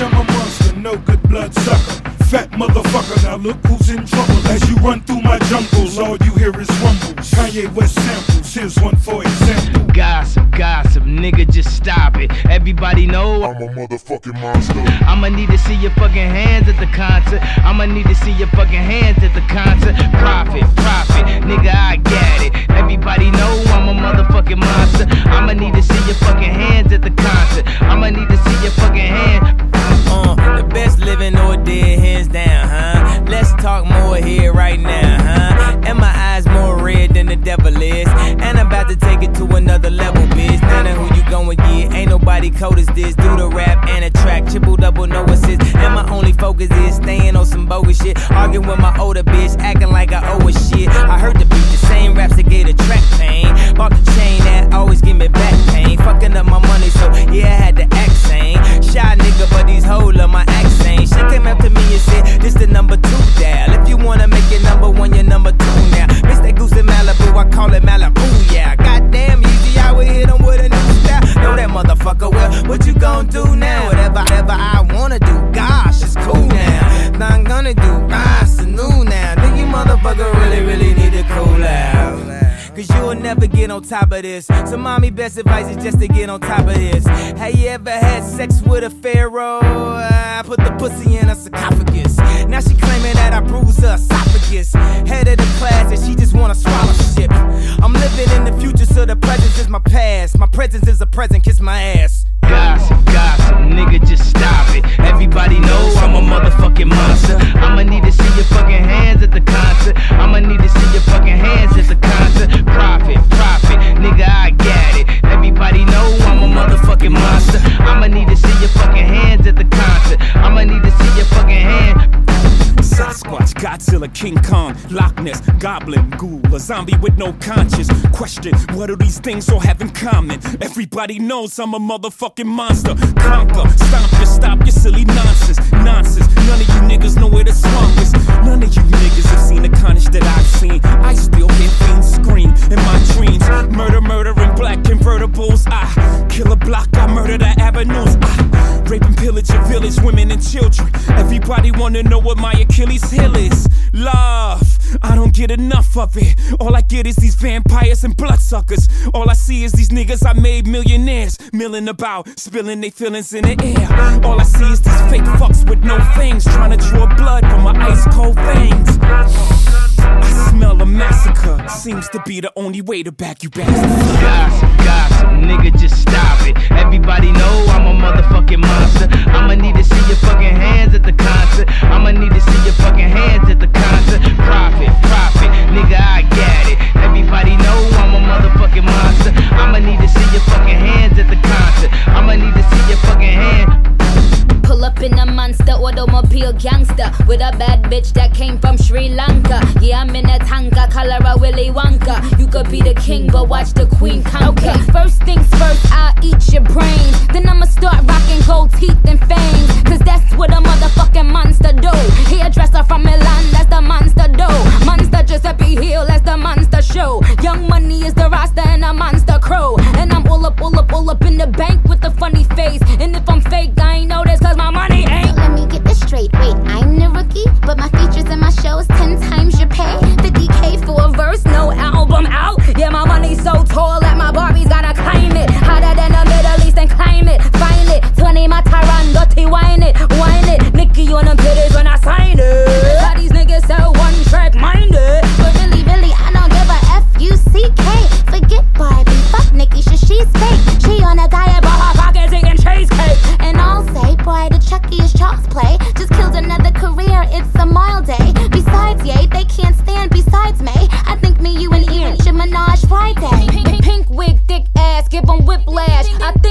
I'm a monster, no good blood sucker. Fat motherfucker, now look who's in trouble. As you run through my jungles, all you hear is rumbles. Kanye West samples, here's one for example. Gossip, nigga, just stop it. Everybody know I'm a motherfucking monster. I'ma need to see your fucking hands at the concert. I'ma need to see your fucking hands at the concert. Profit, nigga, I get it. Everybody know I'm a motherfucking monster. I'ma need to see your fucking hands at the concert. I'ma need to see your fucking hands. The best living or dead, hands down, huh? Let's talk more here right now, huh? And my eyes more red than the devil is. And I'm about to take it to another level, bitch. None of who you gon' get, ain't nobody cold as this. Do the rap and a track, triple double, no assist. And my only focus is staying on some bogus shit. Arguing with my older bitch, acting like I owe her shit. I heard the beat, the same raps that gave the track pain. Bought the chain that always give me back pain. Fucking up my money, so yeah, I had to act sane. Shy nigga, but these hoes love my accent. She came up to me and said, this the number 2 dial. If you wanna make it number 1, you're number 2 now. Miss that goose in Malibu, I call it Malibu, yeah. Goddamn easy, I would hit him with a new style. Know that motherfucker, well, what you gon' do now? Whatever I wanna do, gosh, it's cool now. Now I'm gonna do, it's new now. Think you motherfucker really need to cool out. Cause you'll never get on top of this. So mommy, best advice is just to get on top of this. Have you ever had sex with a pharaoh? I put the pussy in her sarcophagus. Now she claiming that I bruised her esophagus. Head of the class and she just wanna swallow shit. I'm living in the future, so the present is my past. My presence is a present, kiss my ass. Gossip, nigga, just stop it. Everybody know I'm a motherfucking monster. I'ma need to see your fucking hands at the concert. I'ma need to see your fucking hands at the concert. Profit, nigga, I get it. Everybody know I'm a motherfucking monster. I'ma need to see your fucking hands at the concert. I'ma need to see your fucking hands. Sasquatch, Godzilla, King Kong, Loch Ness, Goblin, Ghoul, a zombie with no conscience. Question, what do these things all have in common? Everybody knows I'm a motherfucking monster. Conquer, stomp your, stop your silly nonsense. None of you niggas know where the swamp is. None of you niggas have seen the carnage that I've seen. I still hear fiends scream in my dreams. Murder in black convertibles. I kill a block, I murder the avenues. I rape and pillage your village, women and children. Everybody wanna know what my Achilles heel is. Love, I don't get enough of it. All I get is these vampires and bloodsuckers. All I see is these niggas I made millionaires, milling about, spilling their feelings in the air. All I see is these fake fucks with no fangs, trying to draw blood from my ice cold veins. I smell a massacre, seems to be the only way to back you bastards. Gossip, nigga, just stop it. Everybody know I'm a motherfucking monster. I'ma need to see your fucking hands at the concert. I'ma need to see your fucking hands at the concert. Profit, nigga, I get it. Everybody know I'm a motherfucking monster. I'ma need to see your fucking hands at the concert. I'ma need to see your fucking hands. Pull up in a monster automobile gangster with a bad bitch that came from Sri Lanka. Yeah, I'm in a tanka, color a Willy Wonka. You could be the king, but watch the queen conquer. Okay, first things first, I'll eat your brains. Then I'ma start rocking gold teeth and fangs. Cause that's what a motherfucking monster do. Hairdresser from Milan, that's the monster do. Monster Giuseppe Hill, that's the monster show. Young Money is the roster and a monster crow. And I'm all up in the bank with a funny face. And if I'm fake, I ain't know this cause my money ain't. So let me get this straight, wait, I'm the rookie, but my features and my shows 10 times your pay. 50K for a verse, no album out. Yeah, my money's so tall that my Barbies gotta climb it. Hotter than the Middle East and climb it, find it. 20 my Tyron, dirty wine it. Nicky on them titties when I sign it. How these niggas so one track minded. But really, I don't give a F-U-C-K. Forget Barbie, fuck Nicki, she's fake. She on a diet, but her pockets eating cheesecake. And I'll say, boy, the Chucky is child's play. Just killed another career, it's a mile day. Besides, yay, they can't stand besides me. I think me, you, and even Minaj Friday. Pink wig, thick ass, give 'em whiplash. I think